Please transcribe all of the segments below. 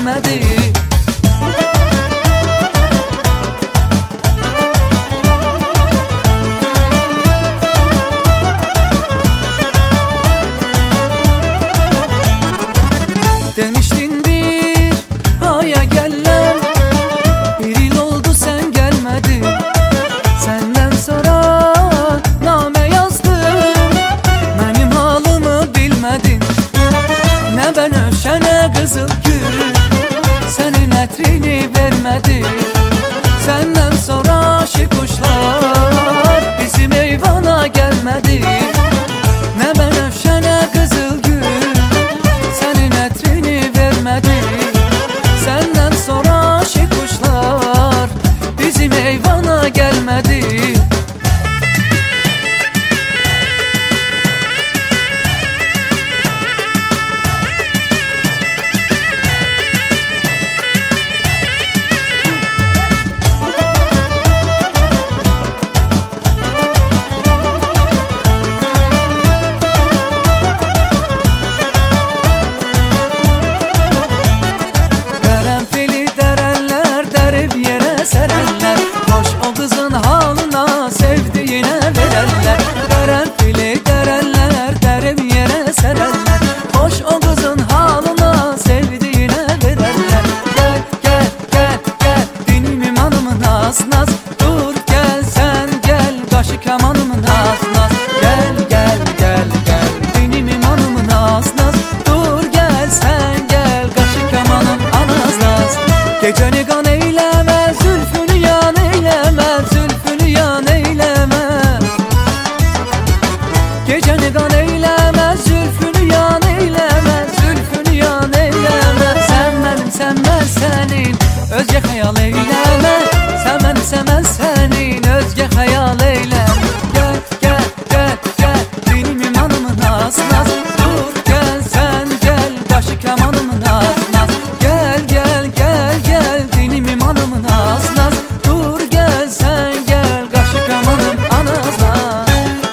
vermedi. Demiştin bir aya gelen, bir yıl oldu sen gelmedin. Senden sonra name yazdım, benim halımı bilmedin. Ne ben öşene kızıl gül, senin etrini vermedi. Senden sonra aşık kuşlar bizim eyvana gelmedi. Ne ben öşene kızıl gül, senin etrini vermedi. Senden sonra aşık kuşlar bizim eyvana gelmedi. Serenler, hoş o kızın halına sevdiğine verenler. Karanfili derenler, derim yere serenler, hoş o kızın halına sevdiğine verenler. Gel gel gel gel dinimim hanımın naz naz, dur gel sen gel kaşı kemanımın naz naz. Gel gel gel gel dinimim hanımın naz naz, dur gel sen gel kaşı kemanım anaz naz. Geceni kan eyleme, zülfünü yan eyleme, zülfünü yan eyleme. Geceni kan eyleme, zülfünü yan eyleme, zülfünü yan eyleme. Sen benim, sen ben senin, özge hayal eyleme. Sen benim, sen ben senin, özge hayal eyleme. Gel gel gel gel dinimin hanımın naz naz, dur gel sen gel başı kemanımın naz naz. Gel gel gel gel dinimim hanımın naz naz, dur gel sen gel kaşı kemanım anaz naz.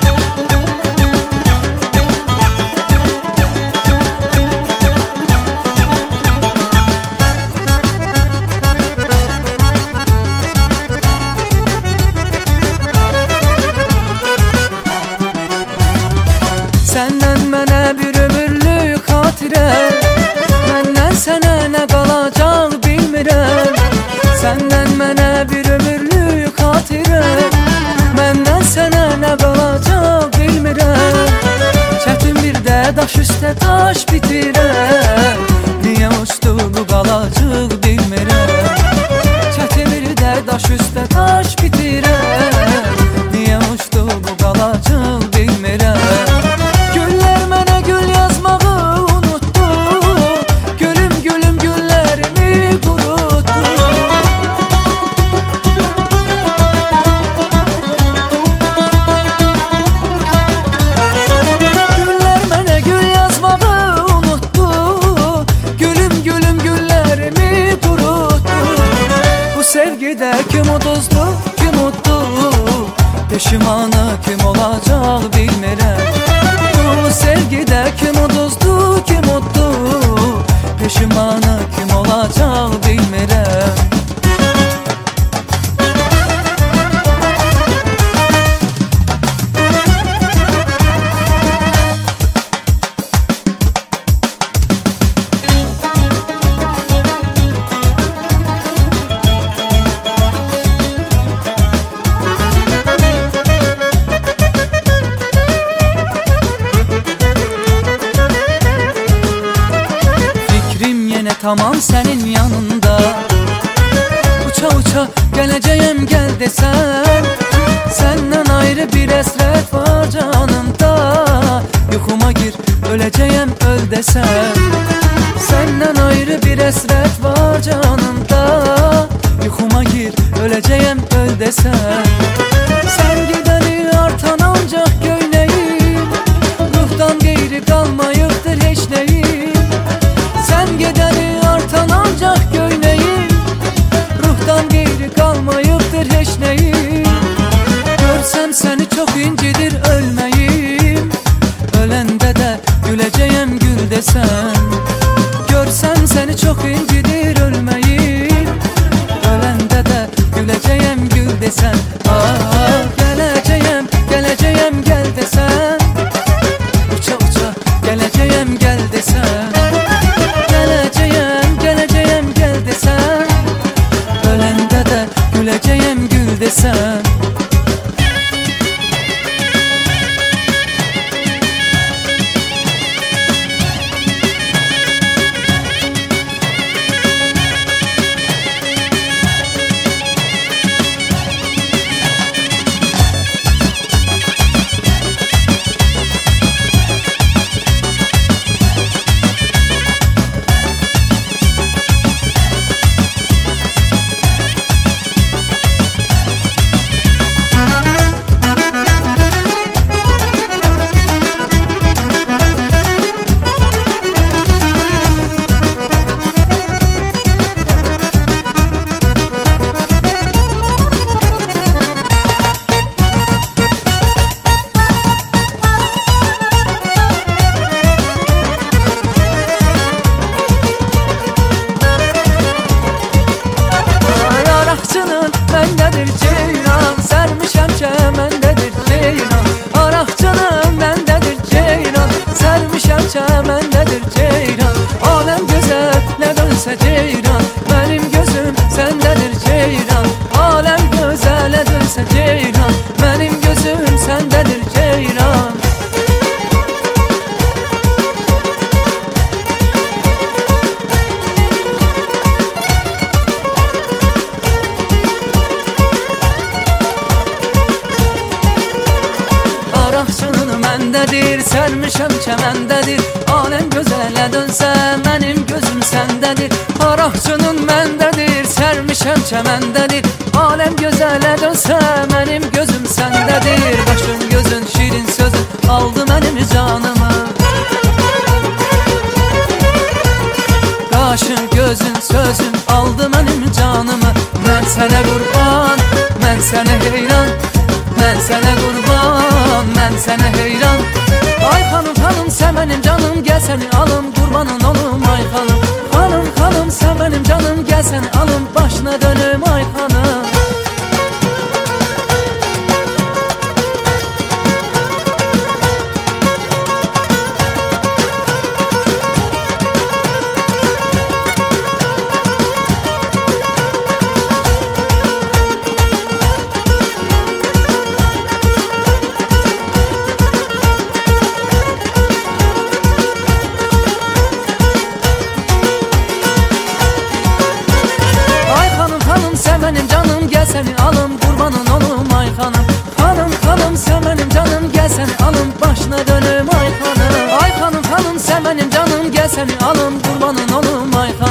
Senden mənə bir ömürlük xatirə, məndən sənə nə qalacaq bilmirəm. Səndən mənə bir ömürlük xatirə, məndən sənə nə qalacaq bilmirəm. Çətin bir də daş üstə taş bitirəm, niyə uçdu bu qalacaq bilmirəm. Çətin bir də daş üstə taş bitirəm, niyə uçdu bu qalacaq bilmirəm. Güller mənə gül yazmağı unuttu, gülüm gülüm güllərimi quruttu. Güller mənə gül yazmağı unuttu, gülüm gülüm güllərimi quruttu. Bu sevgide kim uduzdu, kim utdu, peşimanı kim olacaq bilmirəm. Bu sevgide kim uduzdu, kim utdu, peşimanı kim olacaq bilmirəm. Tamam senin yanında, uça uça geleceğim gel desen. Senden ayrı bir esret var canımda, yuhuma gir öleceğim öl desen. Senden ayrı bir esret var canımda, yuhuma gir öleceğim öl desen. Sen gideni artan ancak göyneyim, ruhtan gayri kalmayıptır hiç neyim. Sen gideni artan ancak göyneyim, ruhtan gayri kalmayıptır hiç neyim. Görsem seni çok incidir ölmeyim, ölende de güleceğim gül desen. Görsem seni çok incidir məndedir ceyran, sərmişəm kəməndədir ceyran. Araqçının məndədir ceyran, sərmişəm kəməndədir ceyran. Aləm gözəl nə dönsə ceyran, mənim gözüm səndədir ceyran. Aləm gözəl nə dönsə ceyran, mənim gözüm səndədir ceyran. Araqçının məndədir, sərmişəm kəməndədir. Aləm gözələ dönsə, mənim gözüm səndədir. Araqçının məndədir, sərmişəm kəməndədir. Aləm gözələ dönsə, mənim gözüm səndədir. Başın gözün, şirin sözün aldı mənim canımı. Qaşın, gözün, sözün aldı mənim canımı. Mən sənə qurban, mən sənə heyran, mən sənə qurban, mən sənə heyran. Ay xanım, xanım, sən mənim canım, gəl səni alım, qurbanın olum ay xanım. Xanım, xanım, sən mənim canım, gəl səni alım, başına dönüm ay xanım. Sən mənim canım, gəl səni alım, qurbanın olum ay xanım. Xanım, xanım, sən mənim canım, gəl səni alım, başına dönüm ay xanım. Ay xanım, xanım, sən mənim canım, gəl səni alım, qurbanın olum ay xanım.